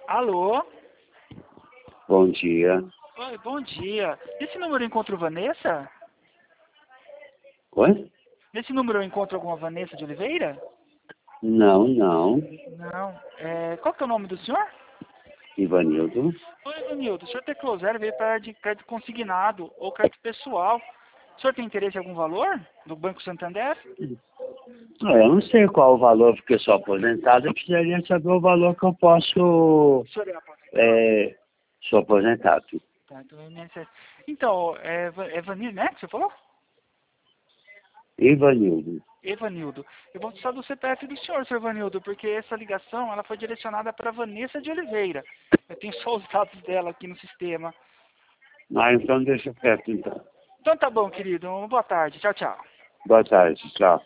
Alô? Bom dia. Oi, bom dia. Nesse número eu encontro Vanessa? Oi? Nesse número eu encontro alguma Vanessa de Oliveira? Não, não. Não. Qual que é o nome do senhor? Ivanildo. Oi, Ivanildo. O senhor teclou zero, veio para de crédito consignado ou crédito pessoal. O senhor tem interesse em algum valor do Banco Santander? Eu não sei qual o valor, porque sou aposentado. Eu precisaria saber o valor que eu posso... O senhor é aposentado? Sou aposentado. Tá, então, então é Vanille, né, que você falou? Ivanildo. Evanildo. Eu vou precisar do CPF do senhor, seu Evanildo, porque essa ligação ela foi direcionada para Vanessa de Oliveira. Eu tenho só os dados dela aqui no sistema. Então deixa quieto, então. Então tá bom, querido. Boa tarde. Tchau, tchau. Boa tarde, tchau.